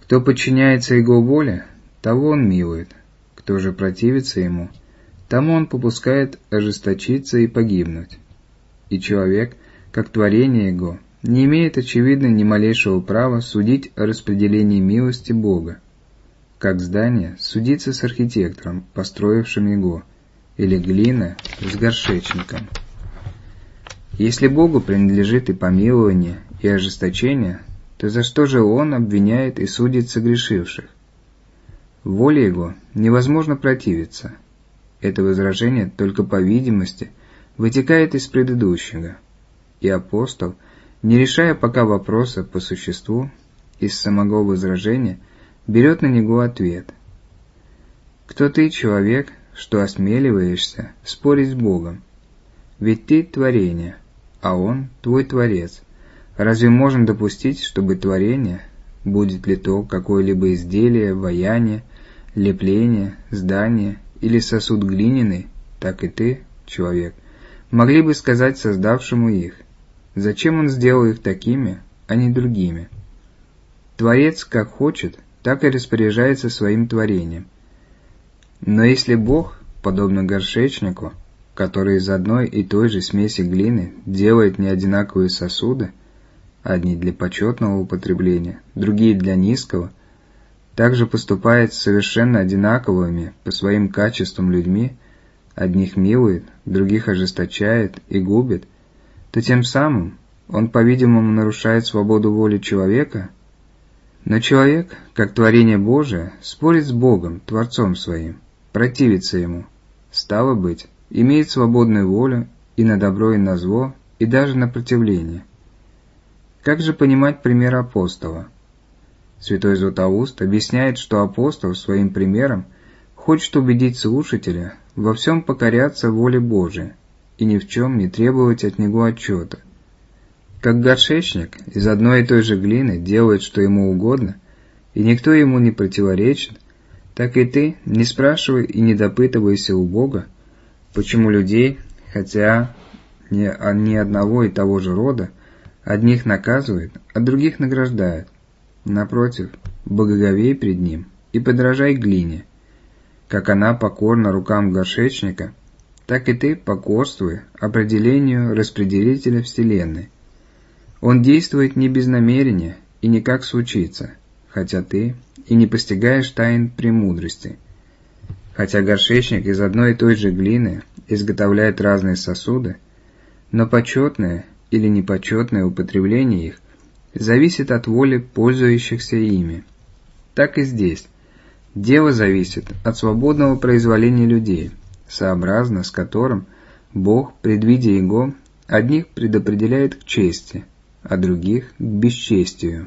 Кто подчиняется Его воле, того Он милует, кто же противится Ему, тому Он попускает ожесточиться и погибнуть. И человек, как творение Его, не имеет, очевидно, ни малейшего права судить о распределении милости Бога, как здание судится с архитектором, построившим его, или глина с горшечником. Если Богу принадлежит и помилование, и ожесточение, то за что же Он обвиняет и судит согрешивших? Воле Его невозможно противиться. Это возражение только по видимости вытекает из предыдущего, и апостол, не решая пока вопроса по существу, из самого возражения берет на него ответ. «Кто ты, человек, что осмеливаешься спорить с Богом? Ведь ты творение, а Он твой Творец. Разве можно допустить, чтобы творение, будет ли то какое-либо изделие, ваяние, лепление, здание или сосуд глиняный, так и ты, человек, могли бы сказать создавшему их, зачем Он сделал их такими, а не другими? Творец как хочет, так и распоряжается своим творением. Но если Бог, подобно горшечнику, который из одной и той же смеси глины делает неодинаковые сосуды, одни для почетного употребления, другие для низкого, также поступает с совершенно одинаковыми по своим качествам людьми, одних милует, других ожесточает и губит, то тем самым Он, по-видимому, нарушает свободу воли человека. Но человек, как творение Божие, спорит с Богом, Творцом Своим, противится Ему, стало быть, имеет свободную волю и на добро, и на зло, и даже на противление. Как же понимать пример апостола? Святой Златоуст объясняет, что апостол своим примером хочет убедить слушателя во всем покоряться воле Божией и ни в чем не требовать от него отчета. Как горшечник из одной и той же глины делает, что ему угодно, и никто ему не противоречит, так и ты не спрашивай и не допытывайся у Бога, почему людей, хотя не одного и того же рода, одних наказывает, а других награждает. Напротив, благоговей пред Ним и подражай глине. Как она покорна рукам горшечника, так и ты покорствуй определению распределителя Вселенной. Он действует не без намерения и не как случится, хотя ты и не постигаешь тайн премудрости. Хотя горшечник из одной и той же глины изготовляет разные сосуды, но почетное или непочетное употребление их зависит от воли пользующихся ими. Так и здесь. Дело зависит от свободного произволения людей, сообразно с которым Бог, предвидя его, одних предопределяет к чести, а других к бесчестию.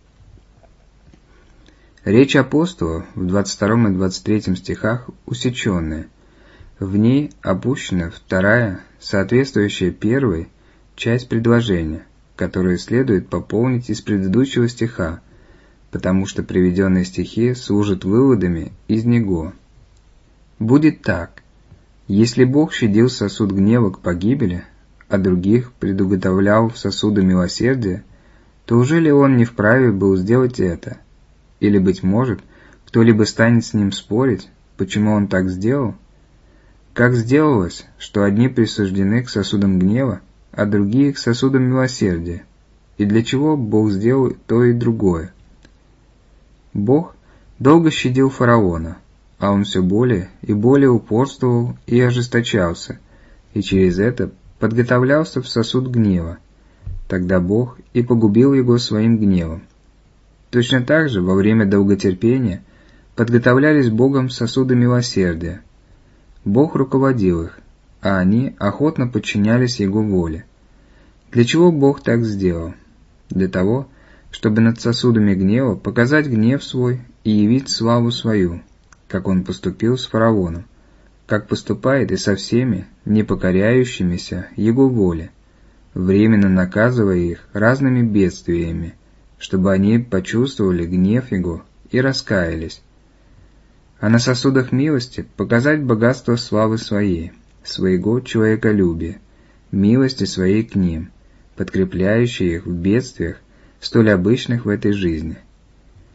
Речь апостола в 22 и 23 стихах усеченная. В ней опущена вторая, соответствующая первой, часть предложения, которую следует пополнить из предыдущего стиха, потому что приведенные стихи служат выводами из него. Будет так: если Бог щадил сосуд гнева к погибели, а других предуготовлял в сосуды милосердия, то уже ли Он не вправе был сделать это? Или, быть может, кто-либо станет с Ним спорить, почему Он так сделал? Как сделалось, что одни присуждены к сосудам гнева, а другие к сосудам милосердия? И для чего Бог сделал то и другое? Бог долго щадил фараона, а он все более и более упорствовал и ожесточался, и через это подготовлялся в сосуд гнева. Тогда Бог и погубил его своим гневом. Точно так же во время долготерпения подготовлялись Богом сосуды милосердия. Бог руководил их, а они охотно подчинялись Его воле. Для чего Бог так сделал? Для того, чтобы над сосудами гнева показать гнев свой и явить славу свою, как Он поступил с фараоном, как поступает и со всеми, не покоряющимися Его воле, временно наказывая их разными бедствиями, чтобы они почувствовали гнев Его и раскаялись. А на сосудах милости показать богатство славы Своей, Своего человеколюбия, милости Своей к ним, подкрепляющей их в бедствиях, столь обычных в этой жизни.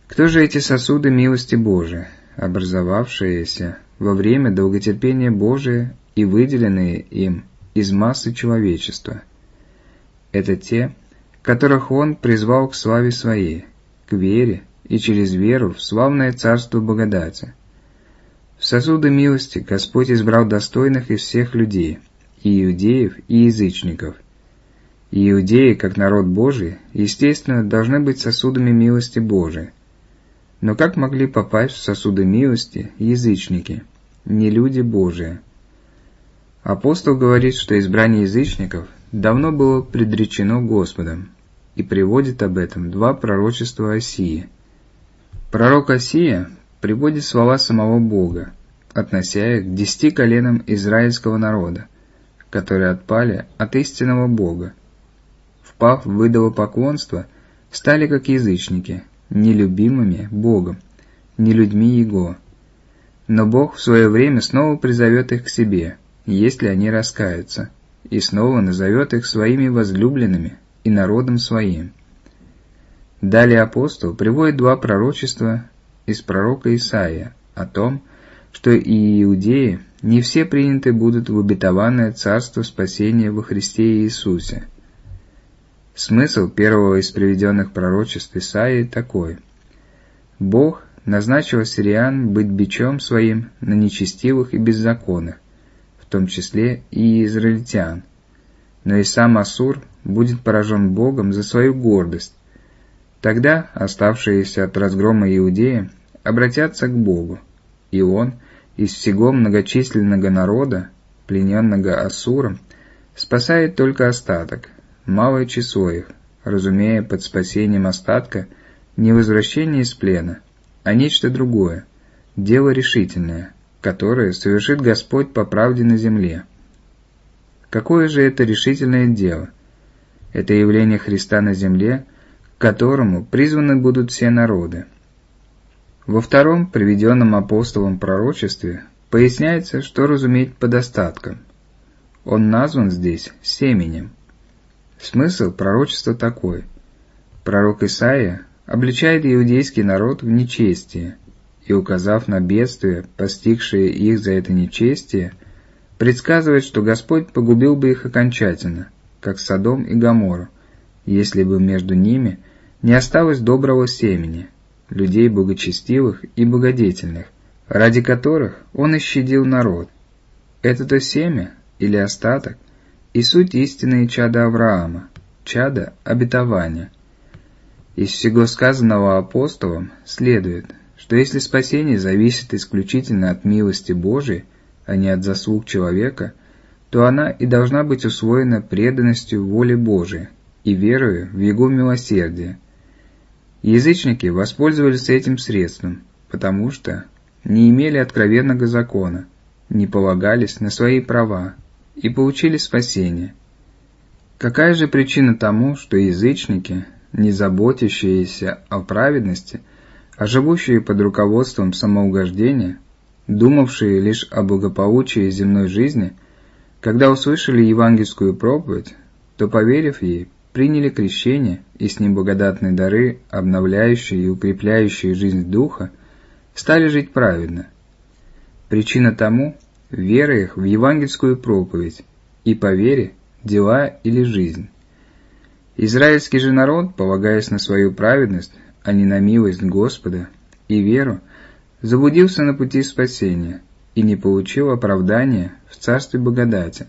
Кто же эти сосуды милости Божией, образовавшиеся во время долготерпения Божия и выделенные им из массы человечества? Это те, которых Он призвал к славе Своей, к вере и через веру в славное царство благодати. В сосуды милости Господь избрал достойных из всех людей, и иудеев, и язычников. И иудеи, как народ Божий, естественно, должны быть сосудами милости Божией. Но как могли попасть в сосуды милости язычники, не люди Божии? Апостол говорит, что избрание язычников давно было предречено Господом, и приводит об этом два пророчества Осии. Пророк Осия приводит слова самого Бога, относя их к 10 коленам израильского народа, которые отпали от истинного Бога. Впав в идолопоклонство, стали как язычники, нелюбимыми Богом, не людьми Его. Но Бог в свое время снова призовет их к себе, если они раскаются, и снова назовет их своими возлюбленными и народом своим. Далее апостол приводит два пророчества из пророка Исаия о том, что и иудеи не все приняты будут в обетованное царство спасения во Христе Иисусе. Смысл первого из приведенных пророчеств Исаии такой: Бог назначил ассириан быть бичом своим на нечестивых и беззаконных, в том числе и израильтян. Но и сам Ассур будет поражен Богом за свою гордость. Тогда оставшиеся от разгрома иудеи обратятся к Богу, и Он из всего многочисленного народа, плененного Ассуром, спасает только остаток, малое число их, разумея под спасением остатка не возвращение из плена, а нечто другое, дело решительное, которое совершит Господь по правде на земле. Какое же это решительное дело? Это явление Христа на земле, к которому призваны будут все народы. Во втором, приведенном апостолом пророчестве, поясняется, что разуметь под остатком. Он назван здесь семенем. Смысл пророчества такой: пророк Исаия обличает иудейский народ в нечестие, и, указав на бедствия, постигшие их за это нечестие, предсказывает, что Господь погубил бы их окончательно, как Содом и Гоморру, если бы между ними не осталось доброго семени, людей благочестивых и благодетельных, ради которых Он исщадил народ. Это-то семя, или остаток, и суть истинные чада Авраама, чада обетования. Из всего сказанного апостолом следует, что если спасение зависит исключительно от милости Божией, а не от заслуг человека, то она и должна быть усвоена преданностью воле Божией и верою в Его милосердие. Язычники воспользовались этим средством, потому что не имели откровенного закона, не полагались на свои права и получили спасение. Какая же причина тому, что язычники, не заботящиеся о праведности, а живущие под руководством самоугождения, думавшие лишь о благополучии земной жизни, когда услышали евангельскую проповедь, то, поверив ей, приняли крещение и с ним благодатные дары, обновляющие и укрепляющие жизнь духа, стали жить праведно. Причина тому – вера их в евангельскую проповедь, и по вере – дела или жизнь. Израильский же народ, полагаясь на свою праведность, а не на милость Господа и веру, заблудился на пути спасения и не получил оправдания в царстве благодати.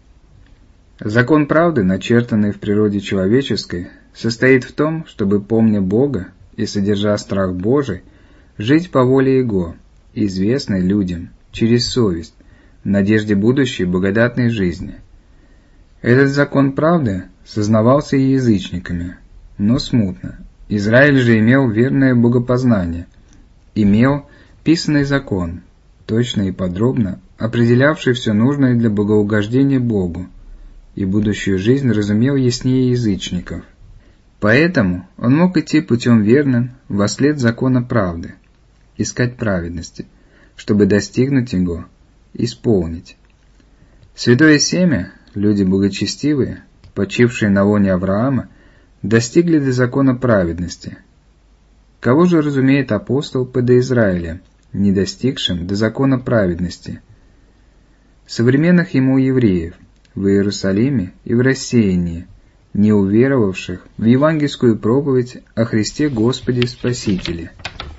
Закон правды, начертанный в природе человеческой, состоит в том, чтобы, помня Бога и содержа страх Божий, жить по воле Его, известной людям, через совесть, в надежде будущей благодатной жизни. Этот закон правды сознавался и язычниками, но смутно. Израиль же имел верное богопознание, имел писанный закон, точно и подробно определявший все нужное для богоугождения Богу, и будущую жизнь разумел яснее язычников. Поэтому он мог идти путем верным вослед закона правды, искать праведности, чтобы достигнуть его, исполнить. Святое семя, люди благочестивые, почившие на лоне Авраама, достигли до закона праведности. Кого же разумеет апостол под Израиля, не достигшим до закона праведности? Современных ему евреев в Иерусалиме и в рассеянии, не уверовавших в евангельскую проповедь о Христе Господе Спасителе.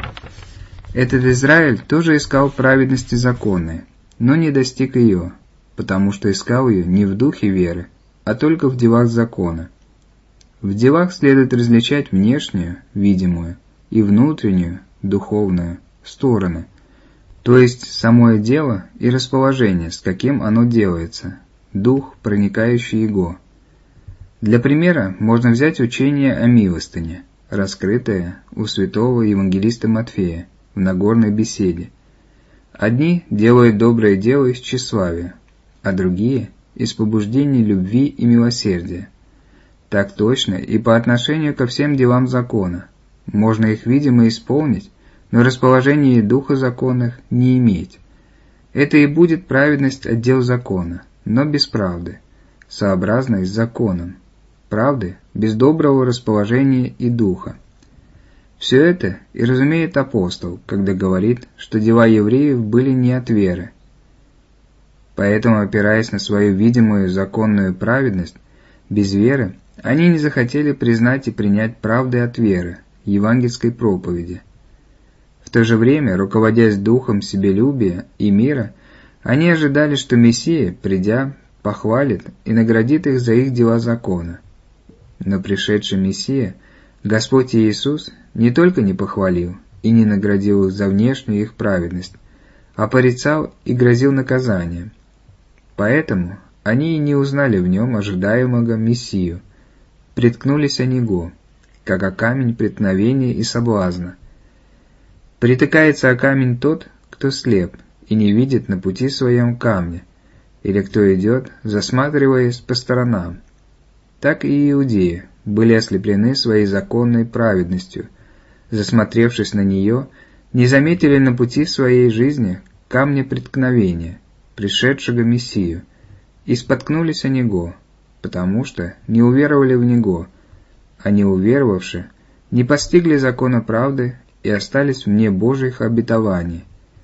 Этот Израиль тоже искал праведности законной, но не достиг ее, потому что искал ее не в духе веры, а только в делах закона. В делах следует различать внешнюю, видимую, и внутреннюю, духовную, стороны, то есть самое дело и расположение, с каким оно делается, дух, проникающий его. Для примера можно взять учение о милостыне, раскрытое у святого евангелиста Матфея в Нагорной беседе. Одни делают доброе дело из тщеславия, а другие – из побуждений любви и милосердия. Так точно и по отношению ко всем делам закона. Можно их видимо исполнить, но расположение духа законных не иметь. Это и будет праведность от дел закона, но без правды, сообразной с законом. Правды без доброго расположения и духа. Все это и разумеет апостол, когда говорит, что дела евреев были не от веры. Поэтому, опираясь на свою видимую законную праведность, без веры, они не захотели признать и принять правды от веры, евангельской проповеди. В то же время, руководясь духом себелюбия и мира, они ожидали, что Мессия, придя, похвалит и наградит их за их дела закона. Но пришедший Мессия, Господь Иисус, не только не похвалил и не наградил их за внешнюю их праведность, а порицал и грозил наказанием. Поэтому они и не узнали в нем ожидаемого Мессию, приткнулись о него, как о камень преткновения и соблазна. Притыкается о камень тот, кто слеп и не видит на пути своем камня, или кто идет, засматриваясь по сторонам. Так и иудеи были ослеплены своей законной праведностью, засмотревшись на нее, не заметили на пути своей жизни камня преткновения, пришедшего Мессию, и споткнулись о него, потому что не уверовали в него, а не уверовавши, не постигли закона правды и остались вне Божьих обетований.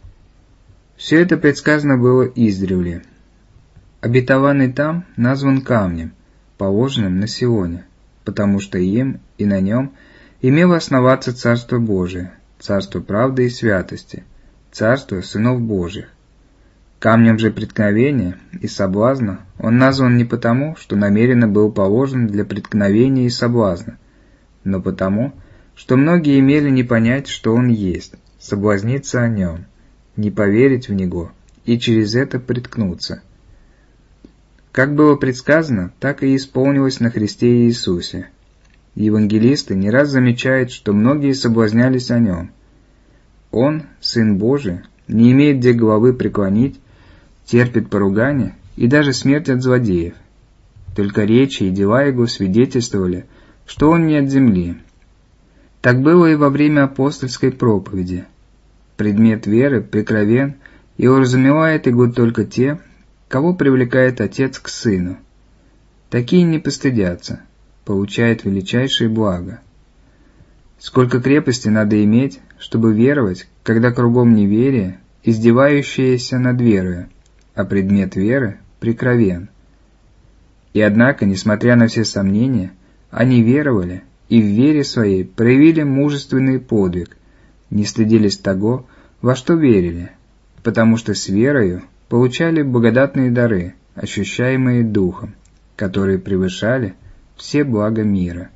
Все это предсказано было издревле. Обетованный там назван камнем, положенным на Сионе, потому что им и на нем имело основаться Царство Божие, Царство правды и святости, Царство сынов Божьих. Камнем же преткновения и соблазна он назван не потому, что намеренно был положен для преткновения и соблазна, но потому, что многие имели не понять, что он есть, соблазниться о нем, не поверить в него и через это приткнуться. Как было предсказано, так и исполнилось на Христе Иисусе. Евангелисты не раз замечают, что многие соблазнялись о нем. Он, Сын Божий, не имеет где головы преклонить, терпит поругание и даже смерть от злодеев. Только речи и дела его свидетельствовали, что он не от земли. Так было и во время апостольской проповеди. Предмет веры прикровен и уразумевает его только те, кого привлекает Отец к Сыну. Такие не постыдятся, получают величайшее благо. Сколько крепости надо иметь, чтобы веровать, когда кругом неверие, издевающееся над верою, а предмет веры прикровен. И однако, несмотря на все сомнения, они веровали и в вере своей проявили мужественный подвиг, не стыдились того, во что верили, потому что с верою получали благодатные дары, ощущаемые Духом, которые превышали все блага мира.